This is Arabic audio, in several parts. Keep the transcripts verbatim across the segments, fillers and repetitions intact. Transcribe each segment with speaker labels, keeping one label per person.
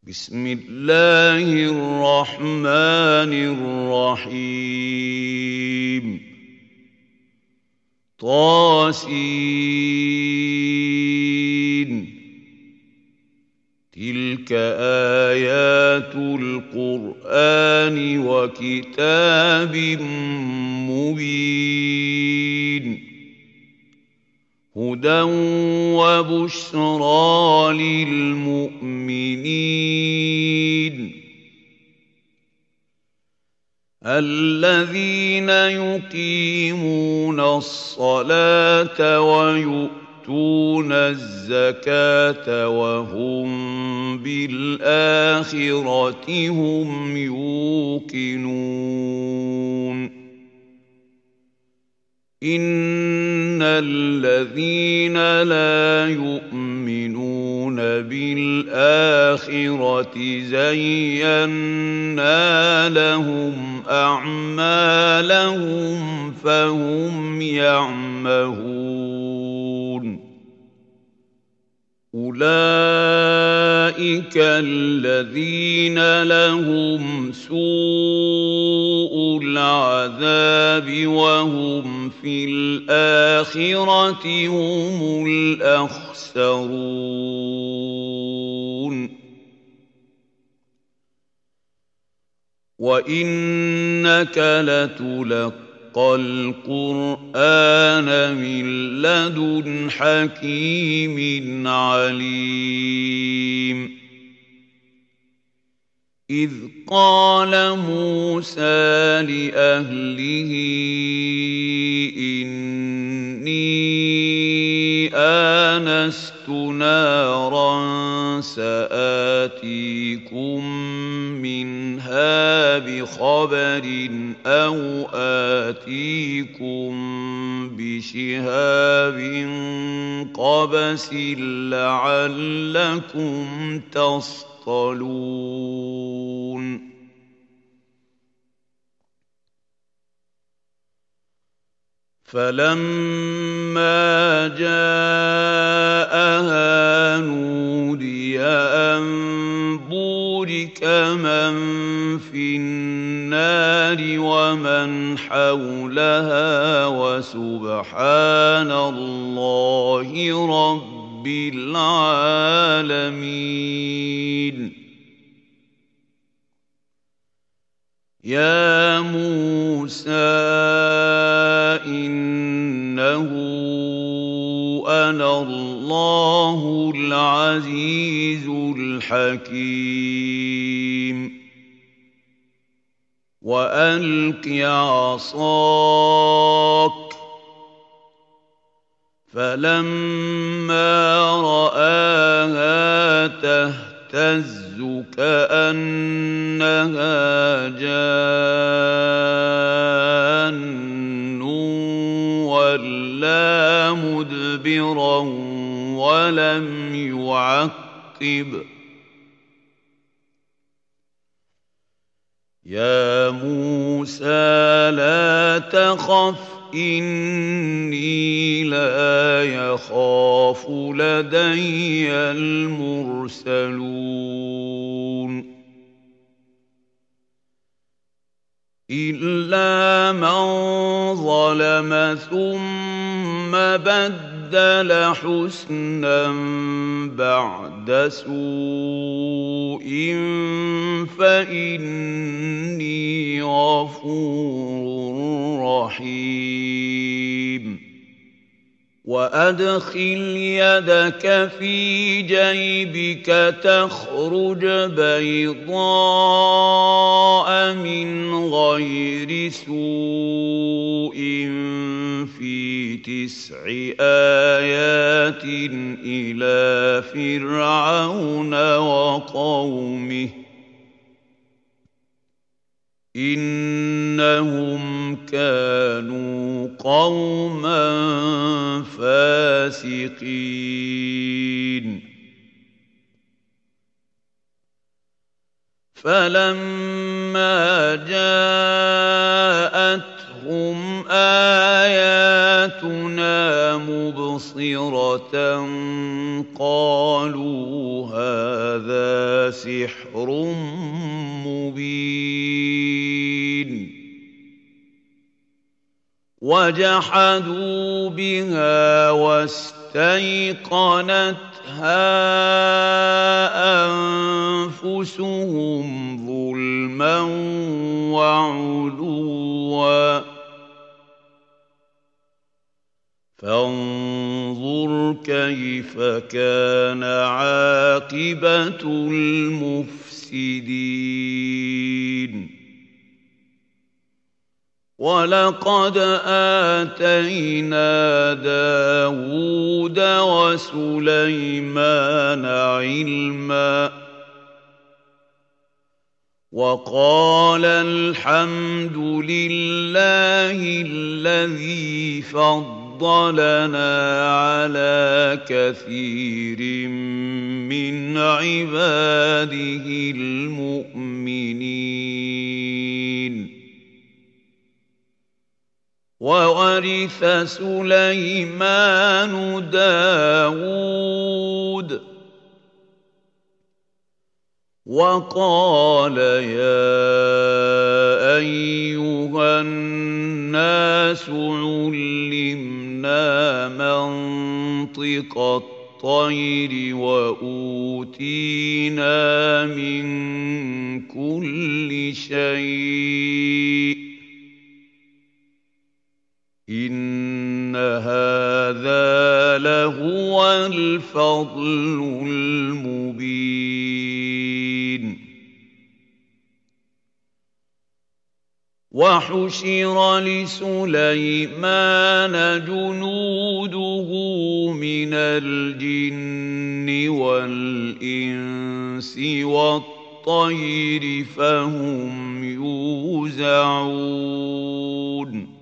Speaker 1: بسم الله الرحمن الرحيم طاسين تلك آيات القرآن وكتاب مبين هدى وبشرى للمؤمنين الذين يقيمون الصلاة ويؤتون الزكاة وهم بالآخرة هم يوقنون إن الذين لا يؤمنون بالآخرة زينا لهم أعمالهم فهم يعمهون أولئك الذين لهم سوء العذاب وهم في الآخرة هم الأخسرون وإنك لتلقى القرآن من لدن حكيم عليم إذ قال موسى لأهله إني آنست نارا سآتيكم منها بخبر أو آتيكم بشهاب قبس لعلكم تصطلون فلما جاءها نودي أن بورك من في النار ومن حولها وسبحان الله رب العالمين يا موسى إنه أنا الله العزيز الحكيم وألق عصاك فلما رآها تهتز كأنها جان ولا مدبرا ولم يعقب يا موسى لا تخف إني لا يخاف لدي المرسلون إلا من ظلم ثم بدل حسنا بعد سوء فإني غفور رحيم وأدخل يدك في جيبك تخرج بيضاء من غير سوء في تسع آيات إلى فرعون وقومه إنهم كانوا قوما فاسقين فلما جاءتهم آياتنا مُبْصِرَةً قَالُوا هَٰذَا سِحْرٌ مُّبِينٌ وَجَحَدُوا بِهَا وَاسْتَيْقَنَتْهَا أَنفُسُهُمْ ظُلْمًا وَعُلُوًّا ۚ فانظُرْ كَيْفَ كَانَ عَاقِبَةُ الْمُفْسِدِينَ وَلَقَدْ آتَيْنَا دَاوُودَ وَسُلَيْمَانَ عِلْمًا ۖ وَقَالَ الْحَمْدُ لِلَّهِ الَّذِي فَضَّلَنَا عَلَىٰ كَثِيرٍ مِّنْ عِبَادِهِ الْمُؤْمِنِينَ وَوَرِثَ سُلَيْمَانُ دَاوُودَ ۖ وَقَالَ يَا أَيُّهَا النَّاسُ عُلِّمْنَا مَنطِقَ الطَّيْرِ وَأُوتِينَا مِن كُلِّ شَيْءٍ ۖ إِنَّ هَٰذَا لَهُوَ الْفَضْلُ الْمُبِينُ وَحُشِرَ لِسُلَيْمَانَ جُنُودُهُ مِنَ الْجِنِّ وَالْإِنسِ وَالطَّيْرِ فَهُمْ يُوزَعُونَ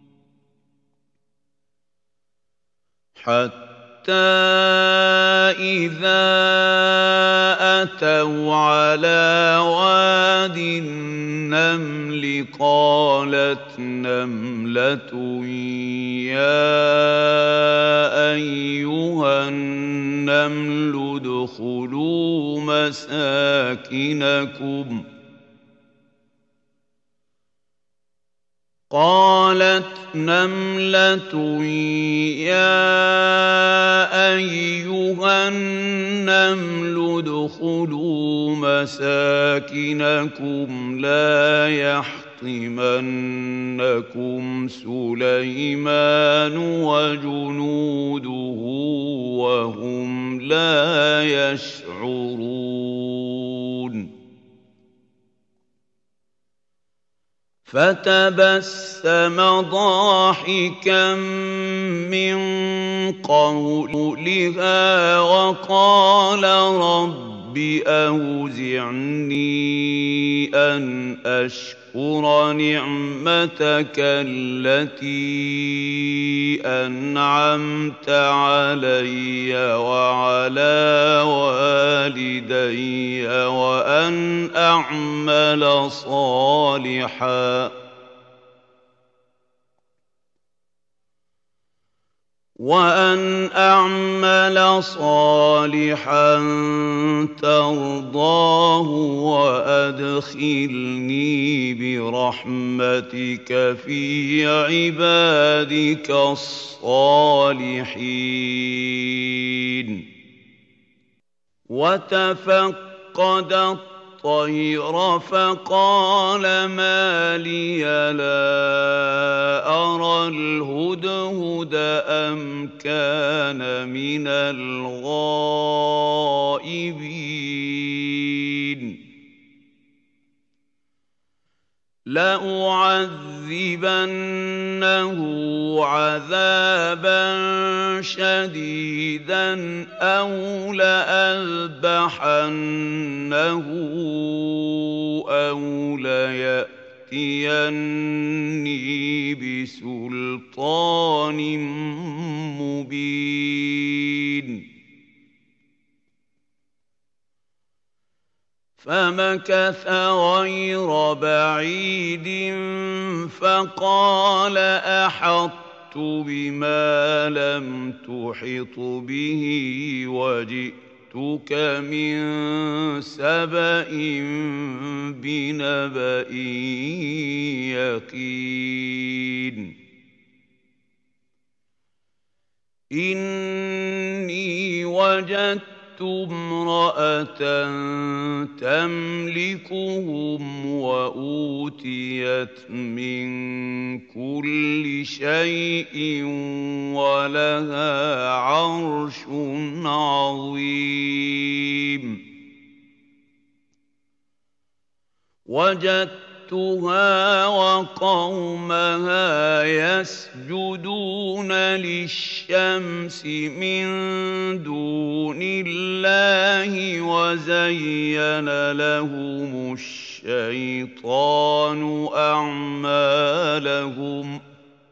Speaker 1: حَتَّىٰ إِذَا أَتَوْا عَلَىٰ وَادِ النَّمْلِ قَالَتْ نَمْلَةٌ يَا أَيُّهَا النَّمْلُ ادْخُلُوا مَسَاكِنَكُمْ قَالَتْ نَمْلَةٌ يَا أَيُّهَا النَّمْلُ ادْخُلُوا مَسَاكِنَكُمْ لَا يَحْطِمَنَّكُمْ سُلَيْمَانُ وَجُنُودُهُ وَهُمْ لَا يَشْعُرُونَ فَتَبَسَّمَ ضَاحِكًا مِّن قَوْلِهَا وَقَالَ رَبِّ أَوْزِعْنِي أَنْ أَشْكُرَ نِعْمَتَكَ الَّتِي أَنْعَمْتَ عَلَيَّ وَعَلَىٰ وَالِدَيَّ وَأَنْ أَعْمَلَ صَالِحًا وَأَنْ أَعْمَلَ صَالِحًا تَرْضَاهُ وَأَدْخِلْنِي بِرَحْمَتِكَ فِي عِبَادِكَ الصَّالِحِينَ وَتَفَقَّدَ الطَّيْرَ فَقَالَ مَا لِيَ لَا أَرَى الْهُدْهُدَ أَمْ كَانَ مِنَ الْغَائِبِينَ لَأُعَذِّبَنَّهُ عَذَابًا شَدِيدًا أَوْ لَأَذْبَحَنَّهُ أَوْ لَيَأْتِيَنِّي بِسُلْطَانٍ مُّبِينٍ فَمَكَثَ غَيْرَ بَعِيدٍ فَقَالَ أَحَطتُ بما لم تحط به وجئتك من سبأ بنبأ يقين إني وجدت امرأة تملكهم وأوتيت من كل شيء ولها عرش عظيم وجدتها وقومها يسجدون للشمس من دون الله وزين لهم الشيطان أعمالهم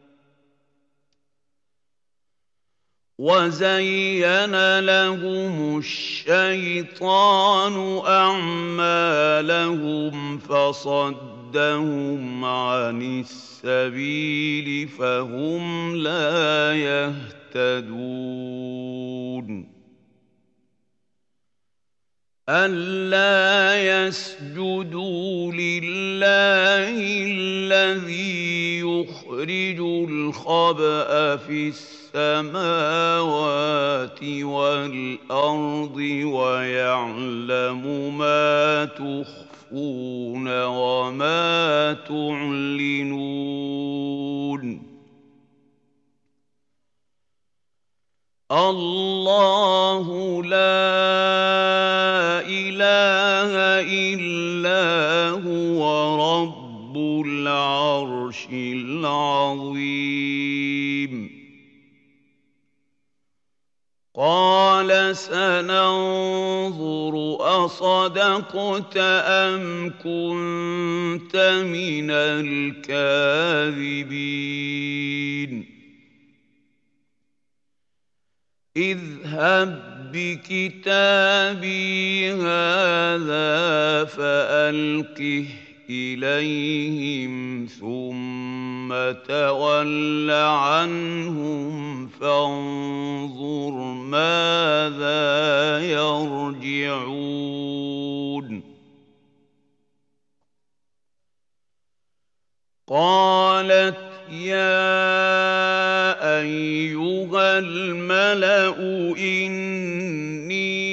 Speaker 1: وزين لهم الشيطان أعمالهم فصدهم عن السبيل فهم لا يهتدون ألا يسجدوا لله الذي يخرج الخبأ في السماوات والأرض ويعلم ما تخفون وما تعلنون الله لا إله إلا هو رب العرش العظيم قال سننظر أصدقت أم كنت من الكاذبين اذهب بكتابي هذا فألقه إليهم ثم تول عنهم فانظر ماذا يرجعون قالت يا أيها الملأ إني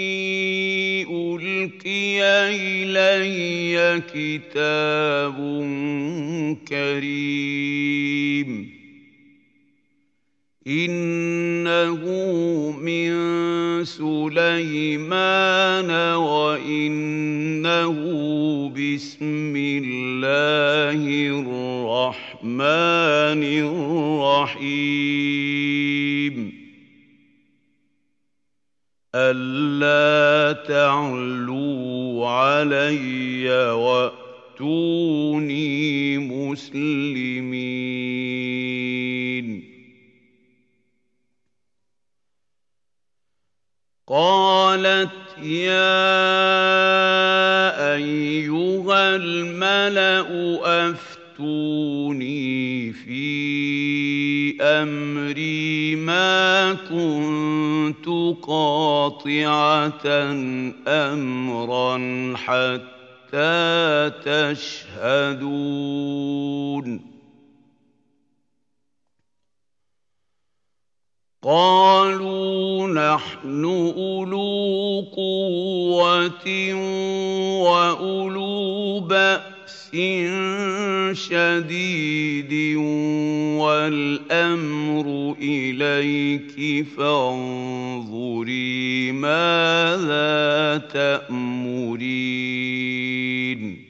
Speaker 1: ألقي إلي كتاب كريم إنه من سليمان وإنه بسم الله الرحمن الرحيم ألا تعلوا علي وأتوني مسلمين قالت يا أيها الملأ أفتوني في أمري ما كنت قاطعة أمرا حتى تشهدون قالوا نحن أولو قوة وأولو بأس شديد والأمر إليك فانظري ماذا تأمرين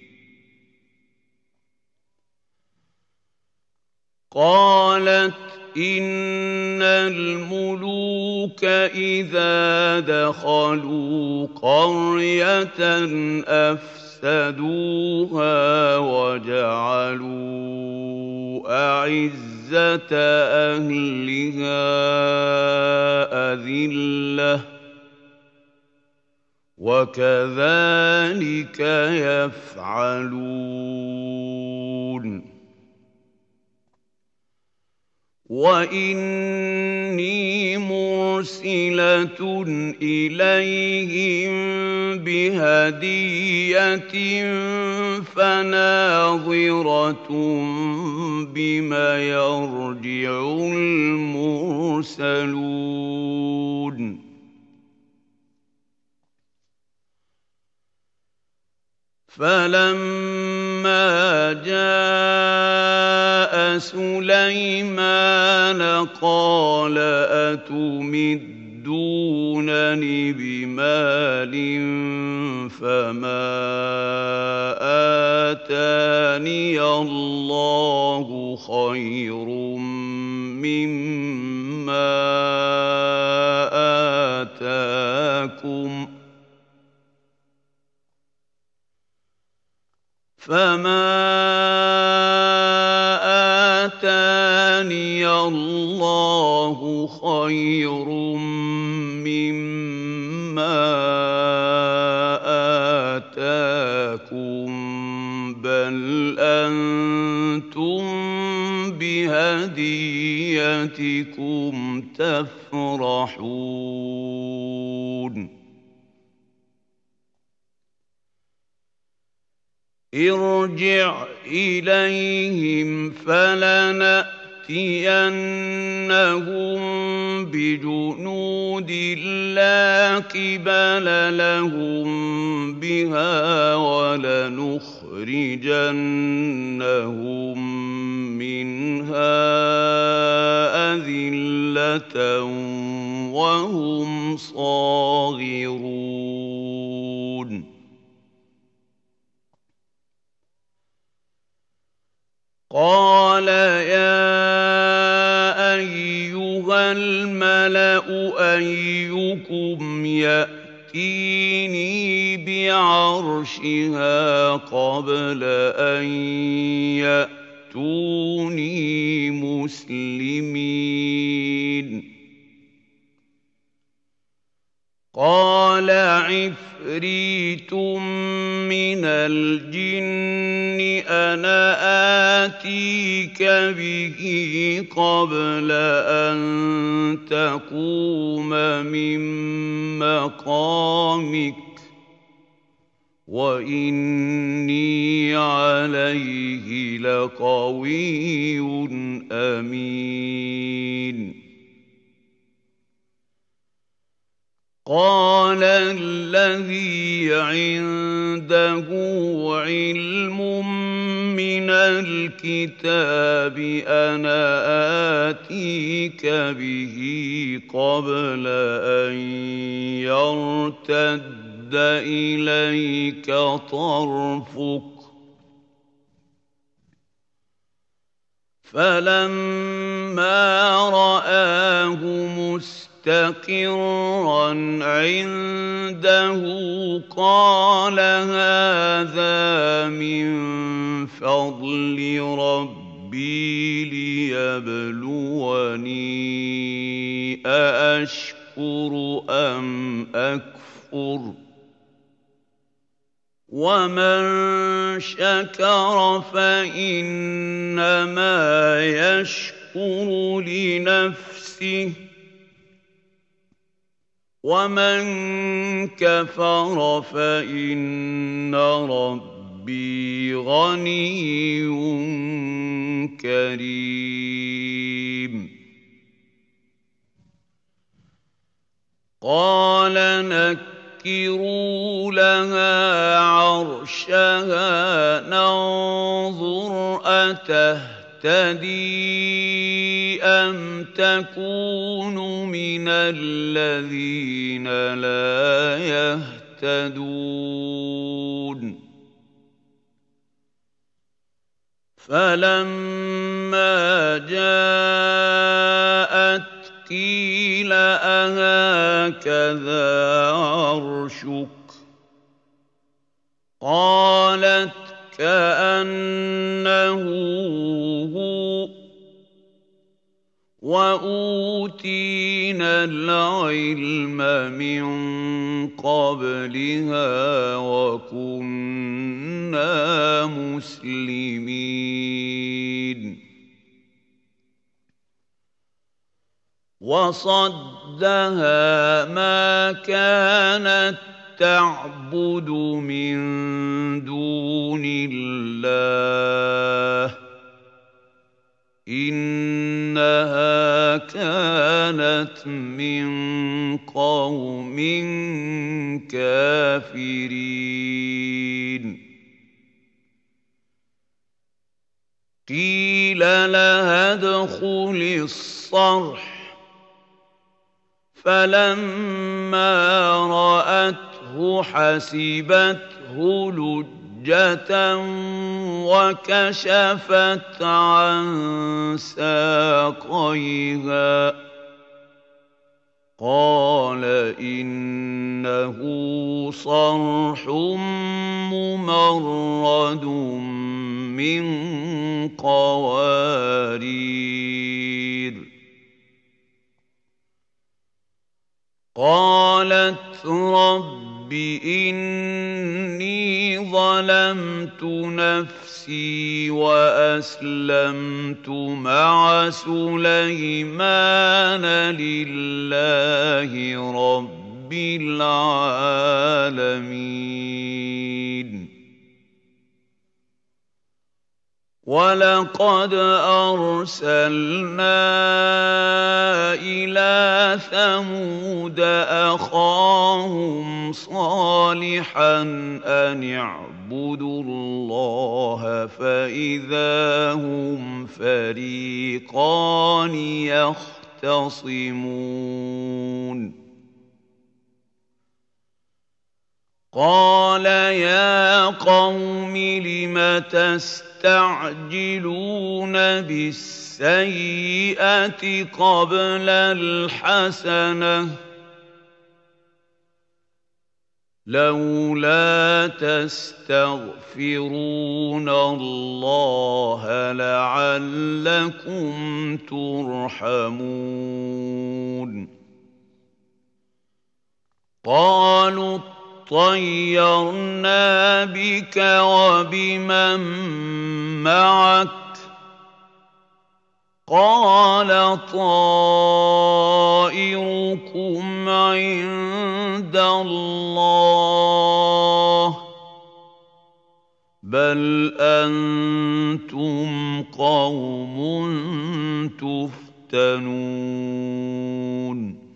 Speaker 1: قالت إن الملوك إذا دخلوا قرية أفسدوها وجعلوا أعزة أهلها أذلة وكذلك يفعلون وَإِنِّي مُرْسِلَةٌ إِلَيْهِم بِهَدِيَّةٍ فَنَاظِرَةٌ بِمَ يَرْجِعُ الْمُرْسَلُونَ فَلَمَّا جَاءَ سُلَيْمَانَ قَالَ أَتُمِدُّونَنِ بِمَالٍ فَمَا آتَانِيَ اللَّهُ خَيْرٌ مِّمَّا آتَاكُمْ فَمَا آتَانِيَ اللَّهُ خَيْرٌ مِّمَّا آتَاكُم بَلْ أَنتُم بِهَدِيَّتِكُمْ تَفْرَحُونَ ارْجِعْ إِلَيْهِمْ فَلَنَأْتِيَنَّهُم بِجُنُودٍ لَّا قِبَلَ لَهُم بِهَا وَلَنُخْرِجَنَّهُم مِّنْهَا أَذِلَّةً وَهُمْ صَاغِرُونَ قَالَ يَا أَيُّهَا الْمَلَأُ أَيُّكُمْ يَأْتِينِي بِعَرْشِهَا قَبْلَ أَن يَأْتُونِي مُسْلِمِينَ قَالَ عِفْرِيتٌ مِّنَ الْجِنِّ أَنَا آتِيكَ بِهِ قَبْلَ أَن تَقُومَ مِن مَّقَامِكَ وَإِنِّي عَلَيْهِ لَقَوِيٌّ أَمِينٌ قَالَ الَّذِي عِندَهُ عِلْمٌ مِّنَ الْكِتَابِ أَنَا آتِيكَ بِهِ قَبْلَ أَن يَرْتَدَّ إِلَيْكَ طَرْفُكَ فَلَمَّا رَآهُ مُسْتَقِرًّا عِندَهُ قَالَ هَٰذَا مِن فَضْلِ رَبِّي لِيَبْلُوَنِي أَأَشْكُرُ أَمْ أَكْفُرُ ۖ وَمَن شَكَرَ فَإِنَّمَا يَشْكُرُ لِنَفْسِهِ ۖ وَمَن كَفَرَ فَإِنَّ رَبِّي غَنِيٌّ كَرِيمٌ قَالَ نَكِّرُوا لَهَا عَرْشَهَا نَنظُرْ أَتَهْتَدِي أَمْ تَكُونُ مِنَ الَّذِينَ لَا يَهْتَدُونَ فَلَمَّا جَاءَتْ قِيلَ أَهَٰكَذَا عَرْشُكِ ۖ قَالَتْ كَأَنَّهُ هُوَ ۚ وَأُوتِينَا الْعِلْمَ مِن قَبْلِهَا وَكُنَّا مُسْلِمِينَ وصدها ما كانت تعبد من دون الله إنها كانت من قوم كافرين قيل لها ادخل الصرح فلما رأته حسبته لجة وكشفت عن ساقيها قال إنه صرح ممرد من قوارير قالت رب إني ظلمت نفسي وأسلمت مع سليمان لله رب العالمين وَلَقَدْ أَرْسَلْنَا إِلَىٰ ثَمُودَ أَخَاهُمْ صَالِحًا أَنِ اعْبُدُوا اللَّهَ فَإِذَا هُمْ فَرِيقَانِ يَخْتَصِمُونَ قَالَ يَا قَوْمِ لِمَ تَسْتَعْجِلُونَ بِالسَّيِّئَةِ قَبْلَ الْحَسَنَةِ ۖ لَوْلَا تَسْتَغْفِرُونَ اللَّهَ لَعَلَّكُمْ تُرْحَمُونَ قَالُوا اطَّيَّرْنَا بِكَ وَبِمَن مَّعَكَ ۚ قَالَ طَائِرُكُمْ عِندَ اللَّهِ ۖ بَلْ أَنتُمْ قَوْمٌ تُفْتَنُونَ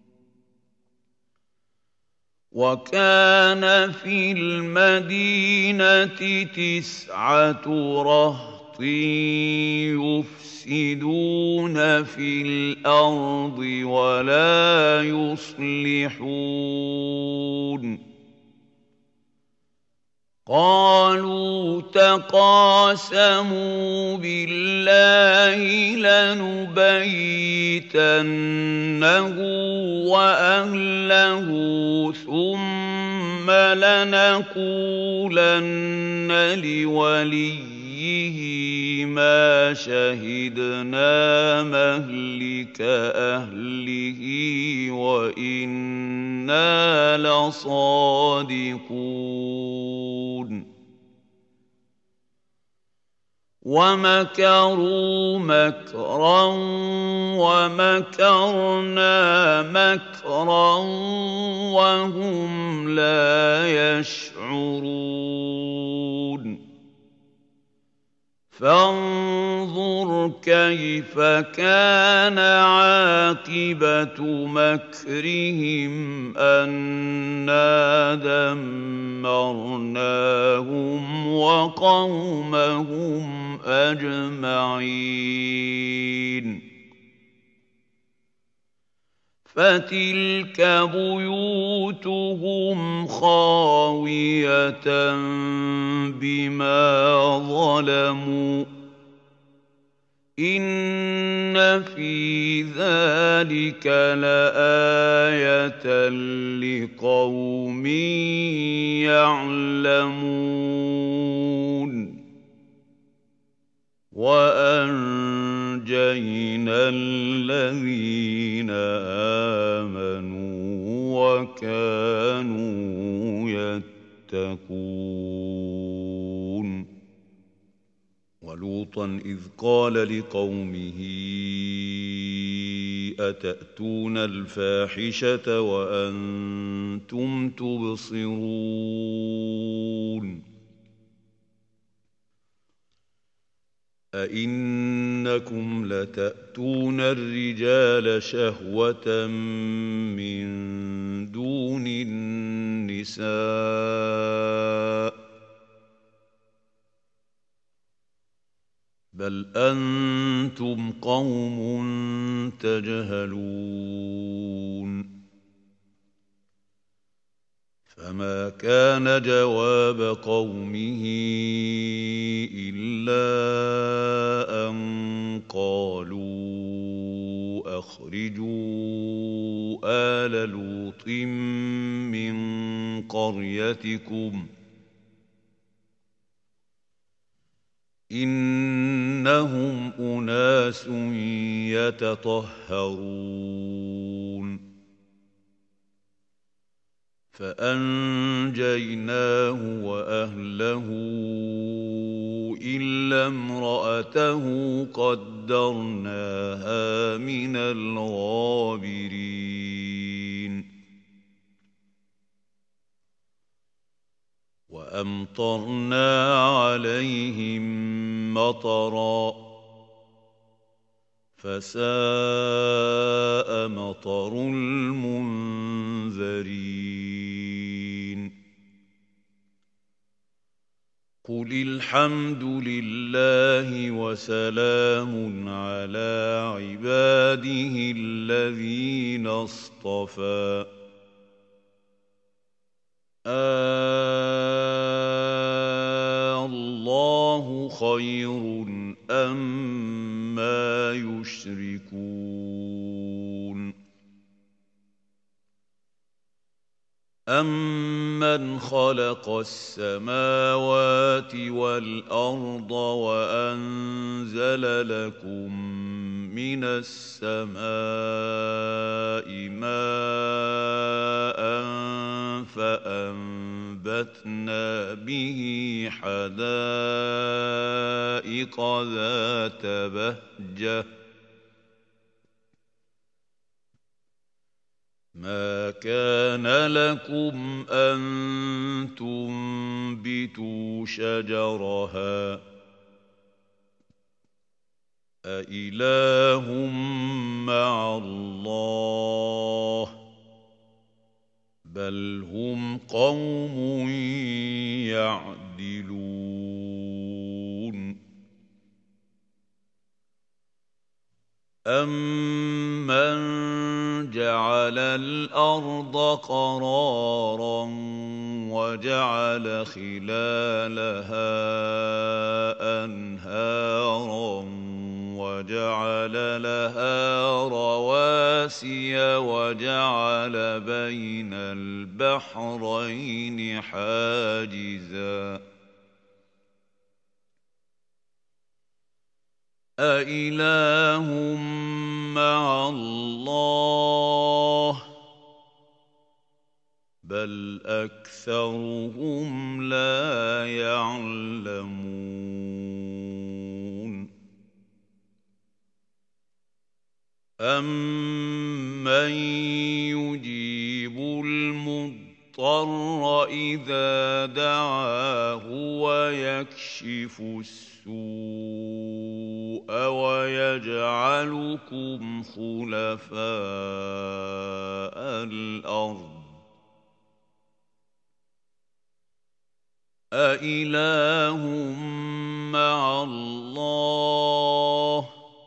Speaker 1: وَكَانَ فِي الْمَدِينَةِ تِسْعَةُ رَهْطٍ يُفْسِدُونَ فِي الْأَرْضِ وَلَا يُصْلِحُونَ قَالُوا تَقَاسَمُوا بِاللَّهِ لَنُبَيِّتَنَّهُ وَأَهْلَهُ ثُمَّ لَنَقُولَنَّ لِوَلِيِّهِ مَا شَهِدْنَا مَهْلِكَ أَهْلِهِ وَإِنَّا لَصَادِقُونَ وَمَكَرُوا مَكْرًا وَمَكَرْنَا مَكْرًا وَهُمْ لَا يَشْعُرُونَ فَانظُرْ كَيْفَ كَانَ عَاقِبَةُ مَكْرِهِمْ أَنَّا دَمَّرْنَاهُمْ وَقَوْمَهُمْ أَجْمَعِينَ فَتِلْكَ بُيُوتُهُمْ خَاوِيَةً بِمَا ظَلَمُوا ۗ إِنَّ فِي ذَٰلِكَ لَآيَةً لِّقَوْمٍ يَعْلَمُونَ وَأَنجَيْنَا الَّذِينَ آمَنُوا وَكَانُوا يَتَّقُونَ وَلُوطًا إِذْ قَالَ لِقَوْمِهِ أتأتون الفاحشة وأنتم تبصرون أئنكم لتأتون الرجال شهوة من دون النساء بل أنتم قوم تجهلون فما كان جواب قومه إلا أن قالوا أخرجوا آل لوط من قريتكم إنهم أناس يتطهرون فأنجيناه وأهله إلا امرأته قدرناها من الغابرين وأمطرنا عليهم مطرا فساء مطر المنذرين قل الحمد لله وسلام على عباده الذين اصطفى الله خير أما يشركون أمن خلق السماوات والأرض وأنزل لكم من السماء ماء فأنبتنا به حدائق ذات بهجة ما كان لكم أن تنبتوا شجرها أإله مع الله بل هم قوم يعدلون أَمَّنْ جَعَلَ الْأَرْضَ قَرَارًا وَجَعَلَ خِلَالَهَا أَنْهَارًا وَجَعَلَ لَهَا رَوَاسِيَ وَجَعَلَ بَيْنَ الْبَحْرَيْنِ حَاجِزًا أَإِلَٰهٌ مَّعَ اللَّهِ بَلْ أَكْثَرُهُمْ لَا يَعْلَمُونَ أَمَّن يُجِيبُ الْمُضْطَرَّ إِذَا دَعَاهُ وَيَكْشِفُ السُّوءَ وَيَجْعَلُكُمْ خُلَفَاءَ الْأَرْضِ أَإِلَٰهٌ مَّعَ اللَّهِ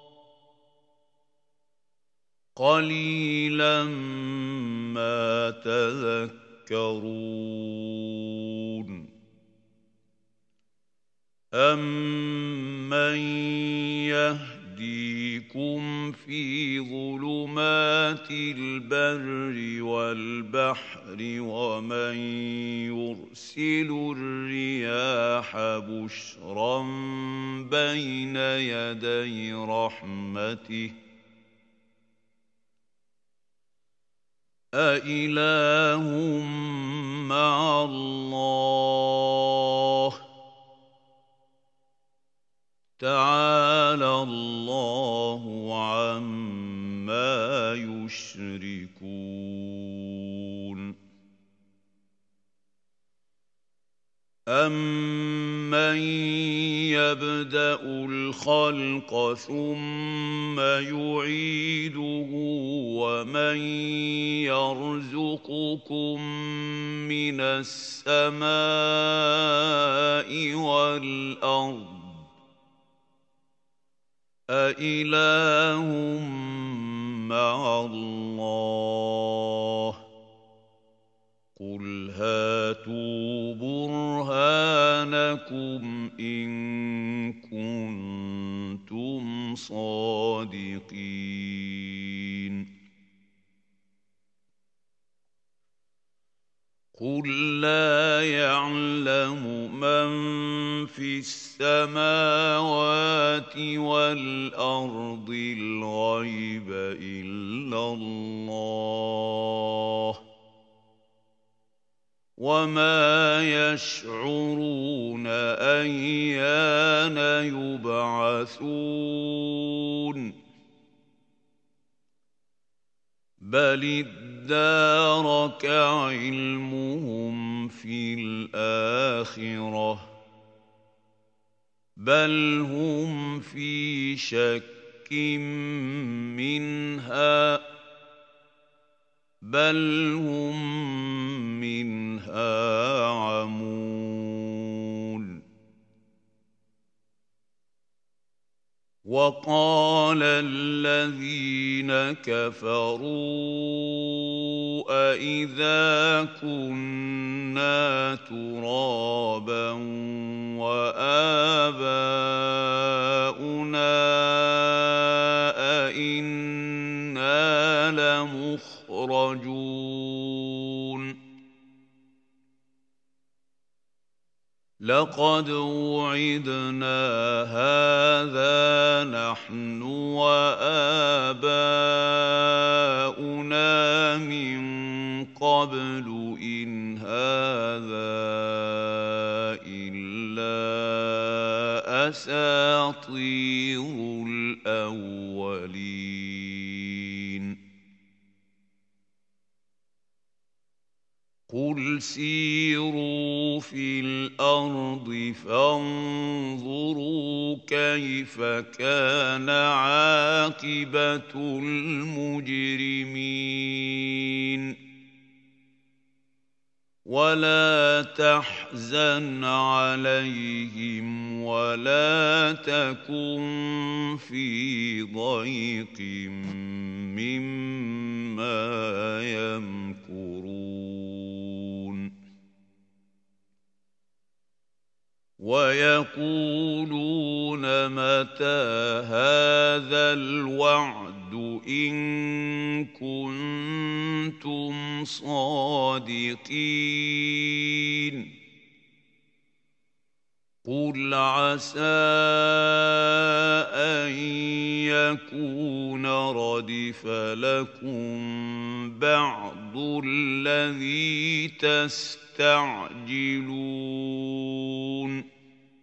Speaker 1: قَلِيلًا مَّا تَذَكَّرُونَ أَمَّن يَهْدِيكُمْ فِي ظُلُمَاتِ الْبَرِّ وَالْبَحْرِ وَمَن يُرْسِلُ الرِّيَاحَ بُشْرًا بَيْنَ يَدَيْ رَحْمَتِهِ أَإِلَٰهٌ مَّعَ اللَّهِ تَعَالَى اللَّهُ عَمَّا يشركون أَمَّن يَبْدَأُ الْخَلْقَ ثُمَّ يُعِيدُهُ وَمَن يَرْزُقُكُم مِّنَ السَّمَاءِ وَالْأَرْضِ أَإِلَٰهٌ مَّعَ اللَّهِ قُلْ هَاتُوا بُرْهَانَكُمْ إِن كُنتُمْ صَادِقِينَ قُل لَّا يَعْلَمُ مَن فِي السَّمَاوَاتِ وَالْأَرْضِ الْغَيْبَ إِلَّا اللَّهُ وَمَا يَشْعُرُونَ أَيَّانَ يُبْعَثُونَ بَلِ ادَّارَكَ عِلْمُهُمْ فِي الْآخِرَةِ بَلْ هُمْ فِي شَكٍّ مِّنْهَا بَلْ هُم مِّنْهَا عَمُونَ وَقَالَ الَّذِينَ كَفَرُوا أَإِذَا كُنَّا تُرَابًا وَآبَاؤُنَا أَإِنَّا لَمُخْرَجُونَ لَقَدْ وُعِدْنَا هَٰذَا نَحْنُ وَآبَاؤُنَا مِن قَبْلُ إِنْ هَٰذَا إِلَّا أَسَاطِيرُ الْأَوَّلِينَ قُلْ سِيرُوا فِي الْأَرْضِ فَانظُرُوا كَيْفَ كَانَ عَاقِبَةُ الْمُجْرِمِينَ وَلَا تَحْزَنْ عَلَيْهِمْ وَلَا تَكُن فِي ضَيْقٍ مِّمَّا يَمْكُرُونَ وَيَقُولُونَ مَتَىٰ هَٰذَا الْوَعْدُ إِن كُنتُمْ صَادِقِينَ قُلْ عَسَىٰ أَن يَكُونَ رَدِفَ لَكُم بَعْضُ الَّذِي تَسْتَعْجِلُونَ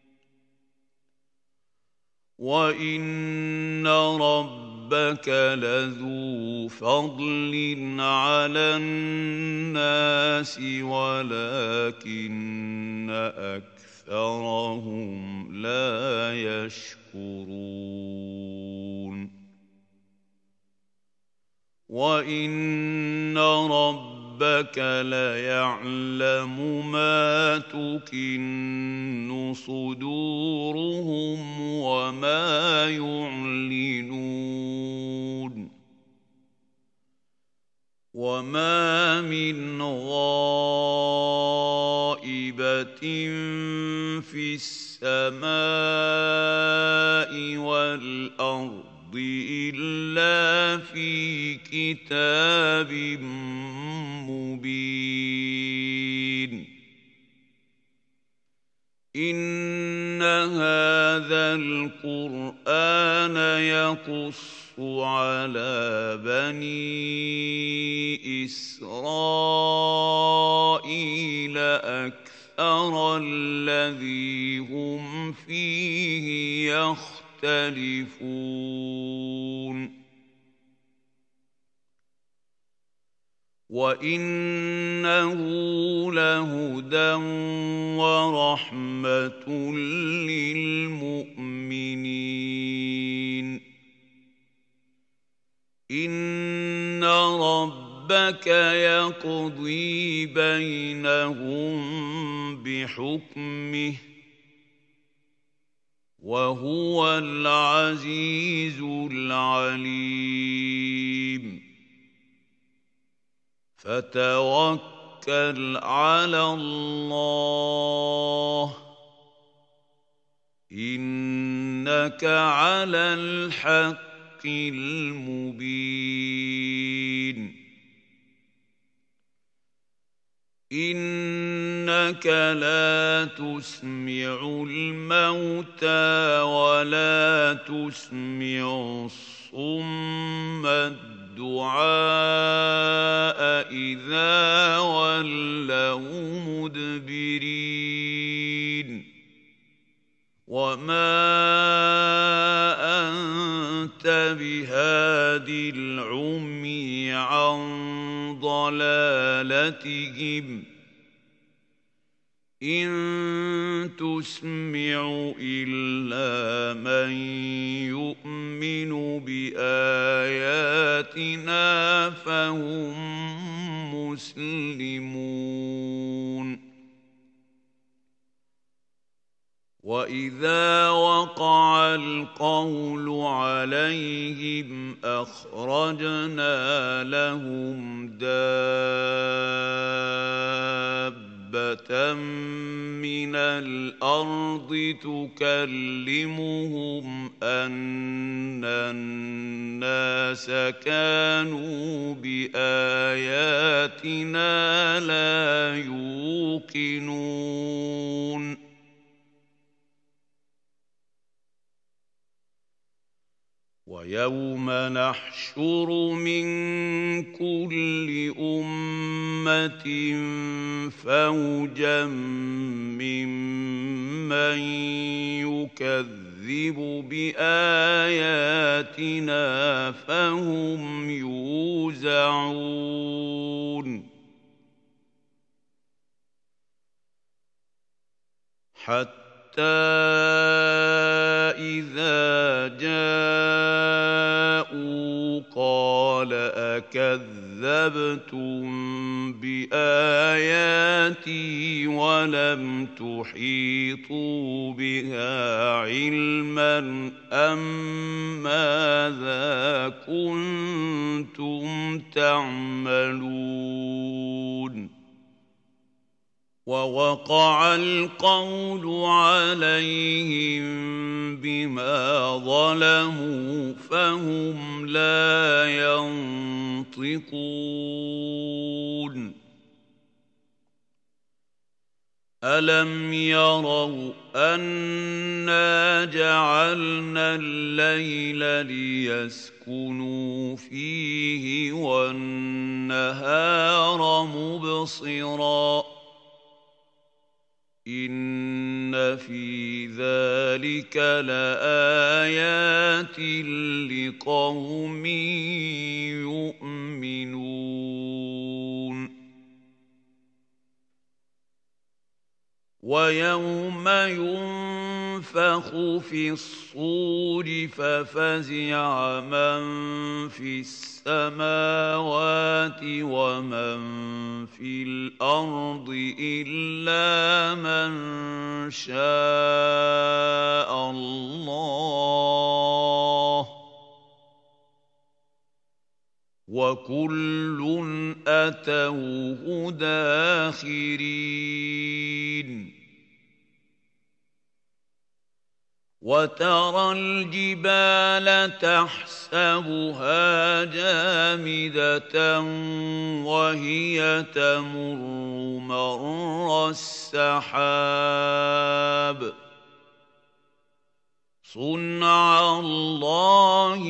Speaker 1: وَإِنَّ رَبَّكَ لَذُو فَضْلٍ عَلَى النَّاسِ وَلَٰكِنَّ أَكْثَرَهُمْ لَا يَشْكُرُونَ وَإِنَّ رَبَّكَ لَيَعْلَمُ مَا تُكِنُّ صُدُورُهُمْ وَمَا يُعْلِنُونَ وَمَا مِنْ غَائِبَةٍ فِي السَّمَاءِ وَالْأَرْضِ إِلَّا فِي كِتَابٍ مُّبِينٍ إِنَّ هَٰذَا الْقُرْآنَ يَقُصُّ عَلَىٰ بَنِي إِسْرَائِيلَ أَكْثَرَ الَّذِي هُمْ فِيهِ يَخْتَلِفُونَ وإنه لهدى ورحمة للمؤمنين إن ربك يقضي بينهم بحكمه وهو العزيز العليم فتوكل على الله إنك على الحق المبين إنك لا تسمع الموتى ولا تسمع الصم الدعاء إذا ولوا مدبرين وما أنت بهاد العمي عن ضلالتهم إن تسمع إلا من يؤمن بآياتنا فهم مسلمون وإذا وقع القول عليهم أخرجنا لهم دابة من الأرض تكلمهم أن الناس كانوا بآياتنا لا يوقنون ويوم نحشر من كل أمة فوجا ممن يكذب بآياتنا فهم يوزعون حتى إذا جاءوا قال أكذبتم بآياتي ولم تحيطوا بها علما أم ماذا كنتم تعملون ووقع القول عليهم بما ظلموا فهم لا ينطقون ألم يروا أنا جعلنا الليل ليسكنوا فيه والنهار مبصراً إن في ذلك لآيات لقوم يؤمنون ويوم ينفخ في الصور ففزع من في السماوات ومن في الأرض إلا من شاء الله وكل أتوه داخرين وترى الجبال تحسبها جامدة وهي تمر مر السحاب صنع الله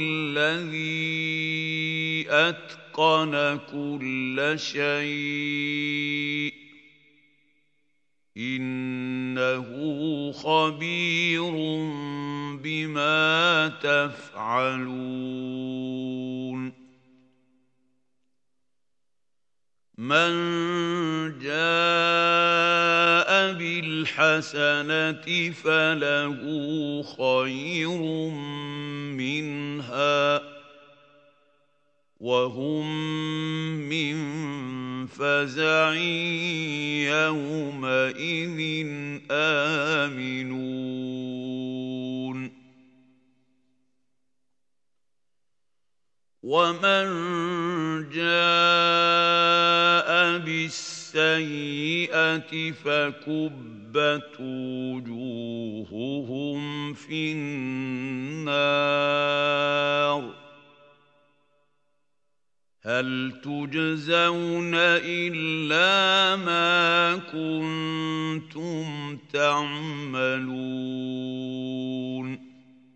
Speaker 1: الذي أتقن كل شيء إنه خبير بما تفعلون مَن جَاءَ بِالْحَسَنَةِ فَلَهُ خَيْرٌ مِّنْهَا وَهُم مِّن فَزَعٍ يَوْمَئِذٍ آمِنُونَ وَمَن جَاءَ بِالسَّيِّئَةِ فَكُبَّتْ وُجُوهُهُمْ فِي النَّارِ هَلْ تُجْزَوْنَ إِلَّا مَا كُنتُمْ تَعْمَلُونَ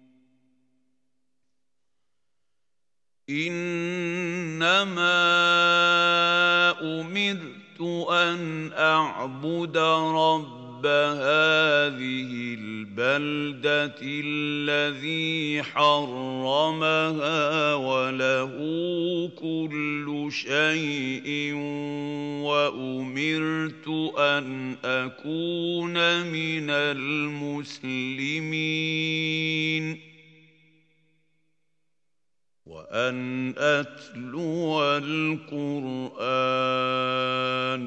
Speaker 1: إِنَّمَا أُمِرْتُ أَنْ أَعْبُدَ رَبَّ هَٰذِهِ الْبَلْدَةِ الَّذِي حَرَّمَهَا وَلَهُ كُلُّ شَيْءٍ وَأُمِرْتُ أَنْ أَكُونَ مِنَ الْمُسْلِمِينَ وَأَنْ أَتْلُوَ الْقُرْآنَ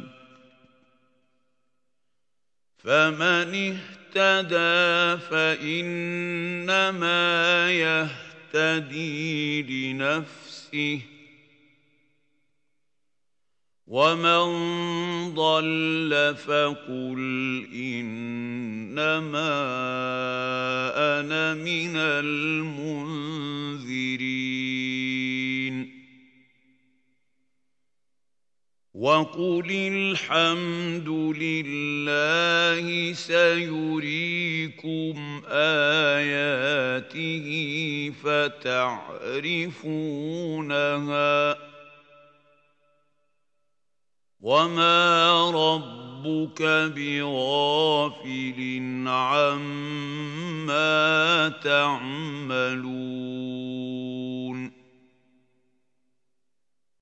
Speaker 1: فَمَنِ اهْتَدَىٰ فَإِنَّمَا يَهْتَدِي لِنَفْسِهِ وَمَن ضَلَّ فَقُلْ إِنَّمَا أَنَا مِنَ الْمُنذِرِينَ وَقُلِ الْحَمْدُ لِلَّهِ سَيُرِيكُمْ آيَاتِهِ فَتَعْرِفُونَهَا وَمَا رَبُّكَ بِغَافِلٍ عَمَّا تَعْمَلُونَ